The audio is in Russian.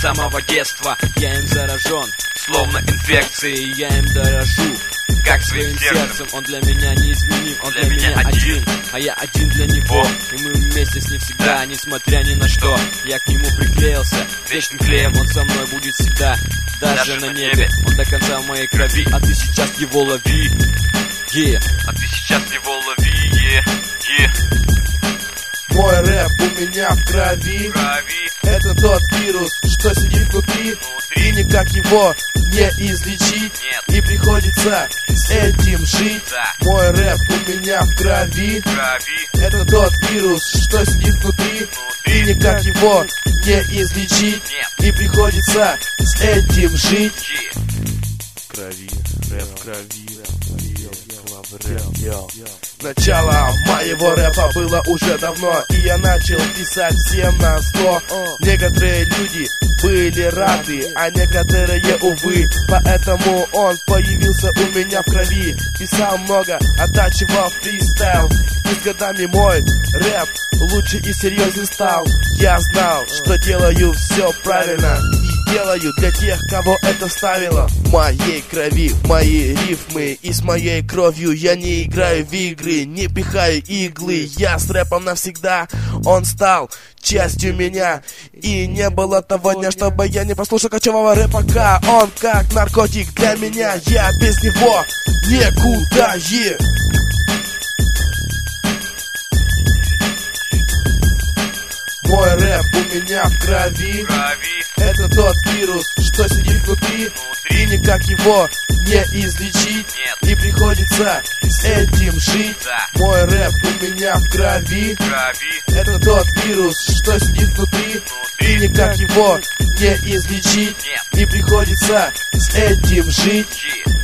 самого детства. Я им заражен, словно инфекцией, я им дорожу, как своим сердцем. Он для меня неизменим, он для меня один, а я один для него. И мы вместе с ним всегда, несмотря ни на что. Я к нему приклеился вечным клеем, он со мной будет всегда, даже на небе. Он до конца в моей крови, а ты сейчас его лови. А ты сейчас его лови. Мой рэп у меня в крови. Это тот вирус, что сидит внутри, и никак его не излечить. И приходится с этим жить. Мой рэп у меня в крови. Это тот вирус, что сидит внутри, и никак его не излечить. И приходится с этим жить. Крови, рэп в крови. Начало моего рэпа было уже давно, и я начал писать всем на зло. Некоторые люди были рады, а некоторые, увы. Поэтому он появился у меня в крови. Писал много, оттачивал фристайл. И с годами мой рэп лучше и серьезнее стал. Я знал, что делаю все правильно, и делаю для тех, кого это ставило. В моей крови мои рифмы, и с моей кровью я не играю в игры, не пихаю иглы. Я с рэпом навсегда, он стал частью меня. И не было того дня, чтобы я не послушал кочевого рэпака. Он как наркотик для меня, я без него никуда. Мой рэп у меня в крови. Это тот вирус, что сидит внутри, и никак его не излечить. И приходится с этим жить. Мой рэп у меня в крови. Это тот вирус, что сидит внутри, и никак его не излечить. И приходится с этим жить.